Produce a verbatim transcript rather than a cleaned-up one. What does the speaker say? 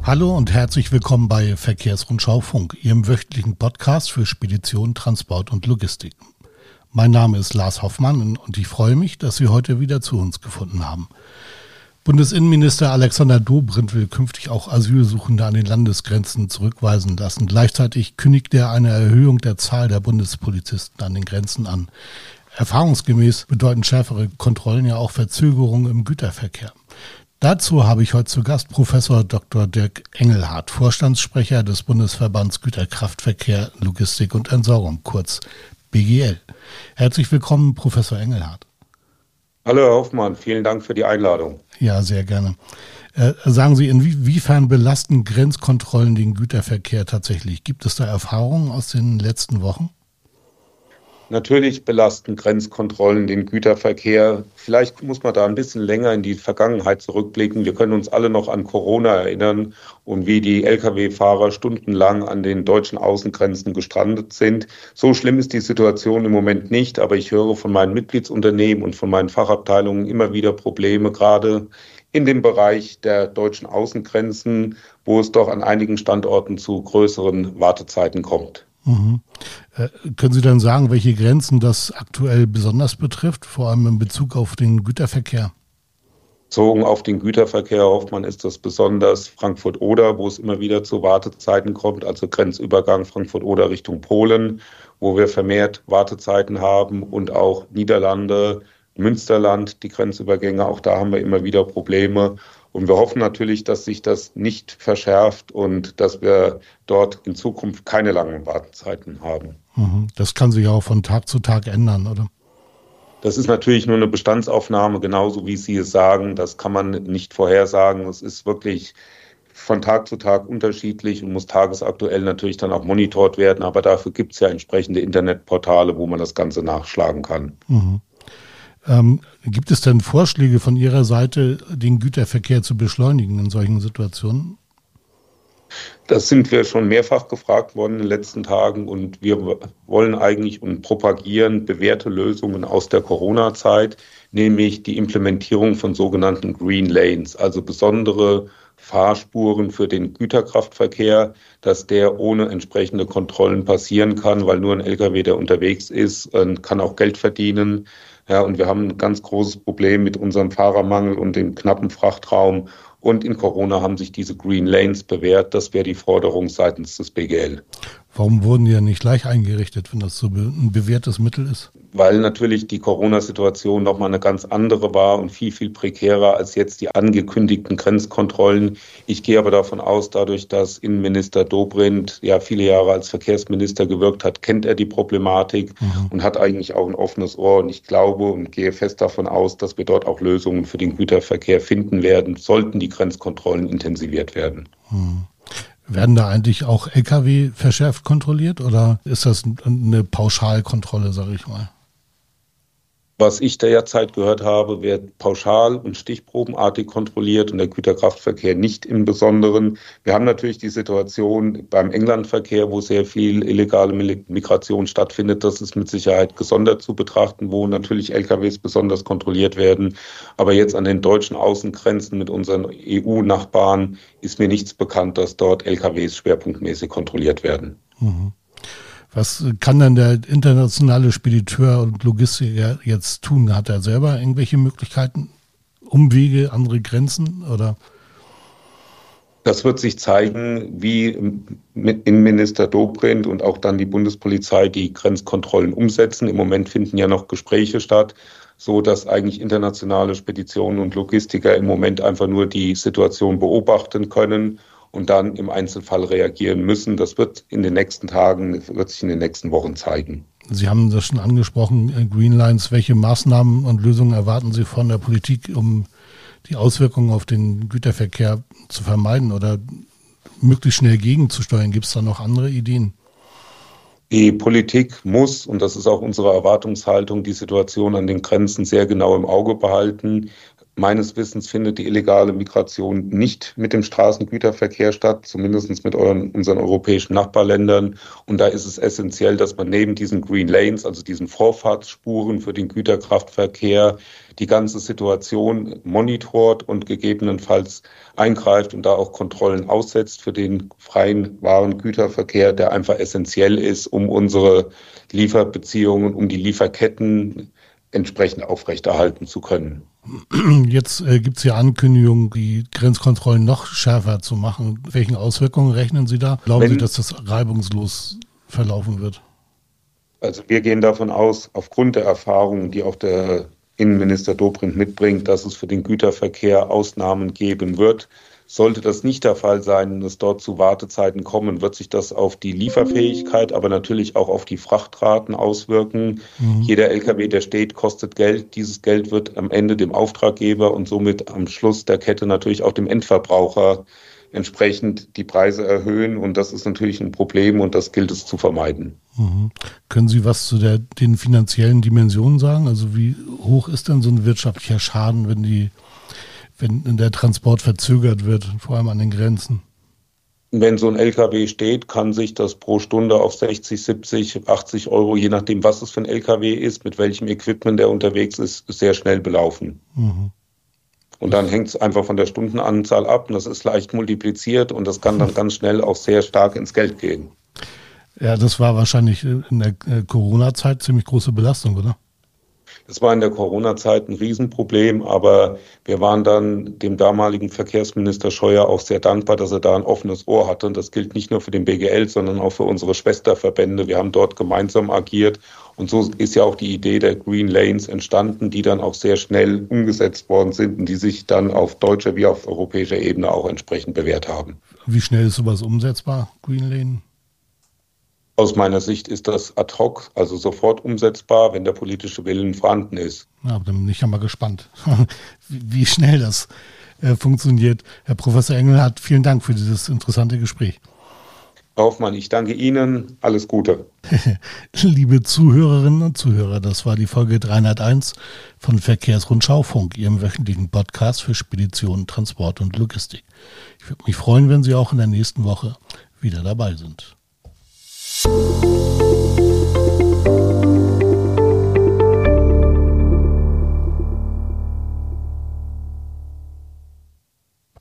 Hallo und herzlich willkommen bei Verkehrsrundschau Funk, Ihrem wöchentlichen Podcast für Spedition, Transport und Logistik. Mein Name ist Lars Hoffmann und ich freue mich, dass Sie heute wieder zu uns gefunden haben. Bundesinnenminister Alexander Dobrindt will künftig auch Asylsuchende an den Landesgrenzen zurückweisen lassen. Gleichzeitig kündigt er eine Erhöhung der Zahl der Bundespolizisten an den Grenzen an. Erfahrungsgemäß bedeuten schärfere Kontrollen ja auch Verzögerungen im Güterverkehr. Dazu habe ich heute zu Gast Professor Doktor Dirk Engelhardt, Vorstandssprecher des Bundesverbands Güterkraftverkehr, Logistik und Entsorgung, kurz B G L. Herzlich willkommen, Professor Engelhardt. Hallo Herr Hoffmann, vielen Dank für die Einladung. Ja, sehr gerne. Äh, sagen Sie, inwiefern belasten Grenzkontrollen den Güterverkehr tatsächlich? Gibt es da Erfahrungen aus den letzten Wochen? Natürlich belasten Grenzkontrollen den Güterverkehr. Vielleicht muss man da ein bisschen länger in die Vergangenheit zurückblicken. Wir können uns alle noch an Corona erinnern und wie die L K W-Fahrer stundenlang an den deutschen Außengrenzen gestrandet sind. So schlimm ist die Situation im Moment nicht, aber ich höre von meinen Mitgliedsunternehmen und von meinen Fachabteilungen immer wieder Probleme, gerade in dem Bereich der deutschen Außengrenzen, wo es doch an einigen Standorten zu größeren Wartezeiten kommt. Mhm. Äh, können Sie dann sagen, welche Grenzen das aktuell besonders betrifft, vor allem in Bezug auf den Güterverkehr? Bezogen auf den Güterverkehr, Hoffmann, ist das besonders Frankfurt-Oder, wo es immer wieder zu Wartezeiten kommt, also Grenzübergang Frankfurt-Oder Richtung Polen, wo wir vermehrt Wartezeiten haben, und auch Niederlande, Münsterland, die Grenzübergänge, auch da haben wir immer wieder Probleme. Und wir hoffen natürlich, dass sich das nicht verschärft und dass wir dort in Zukunft keine langen Wartezeiten haben. Das kann sich auch von Tag zu Tag ändern, oder? Das ist natürlich nur eine Bestandsaufnahme, genauso wie Sie es sagen. Das kann man nicht vorhersagen. Es ist wirklich von Tag zu Tag unterschiedlich und muss tagesaktuell natürlich dann auch monitort werden. Aber dafür gibt es ja entsprechende Internetportale, wo man das Ganze nachschlagen kann. Mhm. Ähm, gibt es denn Vorschläge von Ihrer Seite, den Güterverkehr zu beschleunigen in solchen Situationen? Das sind wir schon mehrfach gefragt worden in den letzten Tagen, und wir wollen eigentlich und propagieren bewährte Lösungen aus der Corona-Zeit, nämlich die Implementierung von sogenannten Green Lanes, also besondere Fahrspuren für den Güterkraftverkehr, dass der ohne entsprechende Kontrollen passieren kann, weil nur ein L K W, der unterwegs ist, kann auch Geld verdienen. Ja, und wir haben ein ganz großes Problem mit unserem Fahrermangel und dem knappen Frachtraum. Und in Corona haben sich diese Green Lanes bewährt. Das wäre die Forderung seitens des B G L. Warum wurden die ja nicht gleich eingerichtet, wenn das so ein bewährtes Mittel ist? Weil natürlich die Corona-Situation nochmal eine ganz andere war und viel, viel prekärer als jetzt die angekündigten Grenzkontrollen. Ich gehe aber davon aus, dadurch, dass Innenminister Dobrindt ja viele Jahre als Verkehrsminister gewirkt hat, kennt er die Problematik mhm. und hat eigentlich auch ein offenes Ohr. Und ich glaube und gehe fest davon aus, dass wir dort auch Lösungen für den Güterverkehr finden werden, sollten die Grenzkontrollen intensiviert werden. Mhm. Werden da eigentlich auch L K W verschärft kontrolliert oder ist das eine Pauschalkontrolle, sage ich mal? Was ich derzeit gehört habe, wird pauschal und stichprobenartig kontrolliert und der Güterkraftverkehr nicht im Besonderen. Wir haben natürlich die Situation beim Englandverkehr, wo sehr viel illegale Migration stattfindet. Das ist mit Sicherheit gesondert zu betrachten, wo natürlich L K Ws besonders kontrolliert werden. Aber jetzt an den deutschen Außengrenzen mit unseren E U-Nachbarn ist mir nichts bekannt, dass dort L K Ws schwerpunktmäßig kontrolliert werden. Mhm. Was kann denn der internationale Spediteur und Logistiker jetzt tun? Hat er selber irgendwelche Möglichkeiten, Umwege, andere Grenzen oder? Das wird sich zeigen, wie Innenminister Dobrindt und auch dann die Bundespolizei die Grenzkontrollen umsetzen. Im Moment finden ja noch Gespräche statt, so dass eigentlich internationale Speditionen und Logistiker im Moment einfach nur die Situation beobachten können und dann im Einzelfall reagieren müssen. Das wird in den nächsten Tagen, wird sich in den nächsten Wochen zeigen. Sie haben das schon angesprochen, Green Lines. Welche Maßnahmen und Lösungen erwarten Sie von der Politik, um die Auswirkungen auf den Güterverkehr zu vermeiden oder möglichst schnell gegenzusteuern? Gibt es da noch andere Ideen? Die Politik muss, und das ist auch unsere Erwartungshaltung, die Situation an den Grenzen sehr genau im Auge behalten. Meines Wissens findet die illegale Migration nicht mit dem Straßengüterverkehr statt, zumindest mit euren, unseren europäischen Nachbarländern. Und da ist es essentiell, dass man neben diesen Green Lanes, also diesen Vorfahrtsspuren für den Güterkraftverkehr, die ganze Situation monitort und gegebenenfalls eingreift und da auch Kontrollen aussetzt für den freien Warengüterverkehr, der einfach essentiell ist, um unsere Lieferbeziehungen, um die Lieferketten entsprechend aufrechterhalten zu können. Jetzt äh, gibt es ja Ankündigungen, die Grenzkontrollen noch schärfer zu machen. Welchen Auswirkungen rechnen Sie da? Glauben Wenn, Sie, dass das reibungslos verlaufen wird? Also wir gehen davon aus, aufgrund der Erfahrungen, die auch der Innenminister Dobrindt mitbringt, dass es für den Güterverkehr Ausnahmen geben wird. Sollte das nicht der Fall sein und es dort zu Wartezeiten kommen, wird sich das auf die Lieferfähigkeit, aber natürlich auch auf die Frachtraten auswirken. Mhm. Jeder L K W, der steht, kostet Geld. Dieses Geld wird am Ende dem Auftraggeber und somit am Schluss der Kette natürlich auch dem Endverbraucher entsprechend die Preise erhöhen. Und das ist natürlich ein Problem und das gilt es zu vermeiden. Mhm. Können Sie was zu der, den finanziellen Dimensionen sagen? Also wie hoch ist denn so ein wirtschaftlicher Schaden, wenn die wenn der Transport verzögert wird, vor allem an den Grenzen? Wenn so ein L K W steht, kann sich das pro Stunde auf sechzig, siebzig, achtzig Euro, je nachdem, was es für ein L K W ist, mit welchem Equipment der unterwegs ist, sehr schnell belaufen. Mhm. Und dann hängt es einfach von der Stundenanzahl ab und das ist leicht multipliziert und das kann dann ganz schnell auch sehr stark ins Geld gehen. Ja, das war wahrscheinlich in der Corona-Zeit ziemlich große Belastung, oder? Das war in der Corona-Zeit ein Riesenproblem, aber wir waren dann dem damaligen Verkehrsminister Scheuer auch sehr dankbar, dass er da ein offenes Ohr hatte. Und das gilt nicht nur für den B G L, sondern auch für unsere Schwesterverbände. Wir haben dort gemeinsam agiert. Und so ist ja auch die Idee der Green Lanes entstanden, die dann auch sehr schnell umgesetzt worden sind und die sich dann auf deutscher wie auf europäischer Ebene auch entsprechend bewährt haben. Wie schnell ist sowas umsetzbar, Green Lane? Aus meiner Sicht ist das ad hoc, also sofort umsetzbar, wenn der politische Willen vorhanden ist. Ja, dann bin ich ja mal gespannt, wie schnell das äh, funktioniert. Herr Professor Engelhardt, vielen Dank für dieses interessante Gespräch. Herr Hoffmann, ich danke Ihnen. Alles Gute. Liebe Zuhörerinnen und Zuhörer, das war die Folge dreihunderteins von Verkehrsrundschaufunk, Ihrem wöchentlichen Podcast für Spedition, Transport und Logistik. Ich würde mich freuen, wenn Sie auch in der nächsten Woche wieder dabei sind.